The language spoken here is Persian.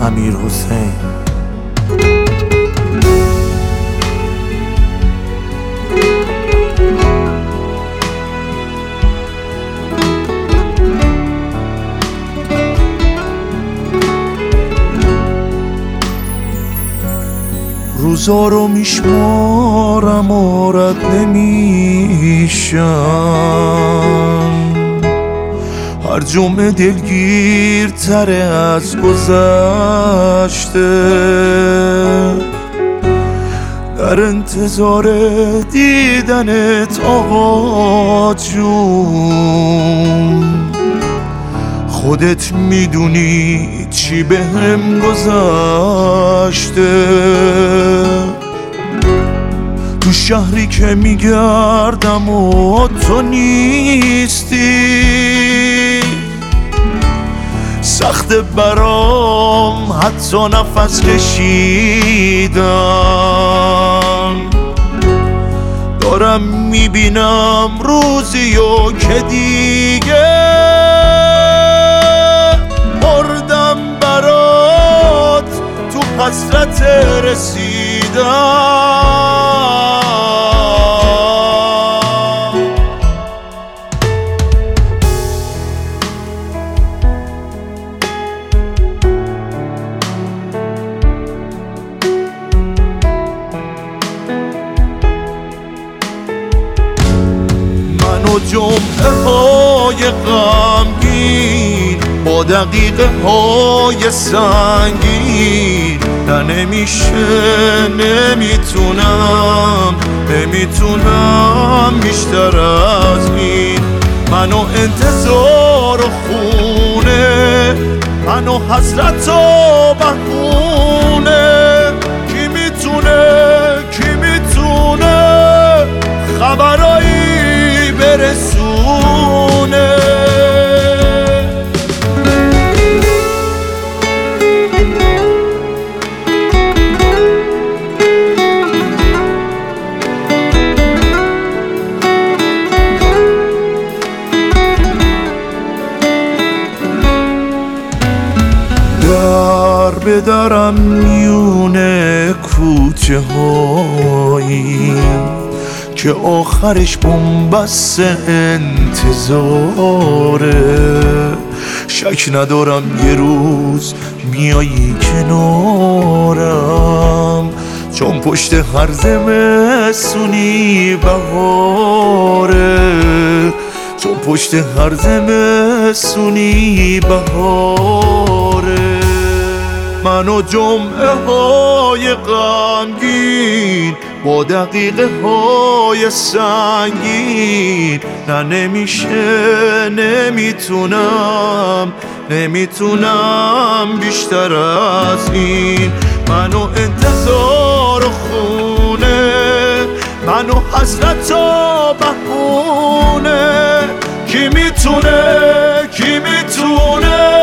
امیرحسین. روزا رو میشمارم و رد نمیشم، هر جمعه دلگیرتره از گذشته، در انتظار دیدنت آقا جون. خودت میدونی چی بهم گذشته، تو شهری که میگردم و تو نیستی، سخت برام حتی نفس کشیدم. دارم میبینم روزی و که دیگه مردم برات، تو حسرت رسیدم. من و جمعه های غمگین با دقیقه های سنگین، نه نمیشه، نمیتونم بیشتر از این. من و انتظار و خونه، من و حسرت و بهونه، کی میتونه خبرایی برسونه. در به درم میونه کوچه هایی که آخرش بنبست انتظاره، شک ندارم یه روز میایی کنارم، چون پشت هر زمستونی بهاره، چون پشت هر زمستونی بهاره. من و جمعه های غمگین با دقیقه های سنگین، نه نمیشه، نمیتونم بیشتر از این. من و انتظار و خونه، من و حسرت و بهونه، کی میتونه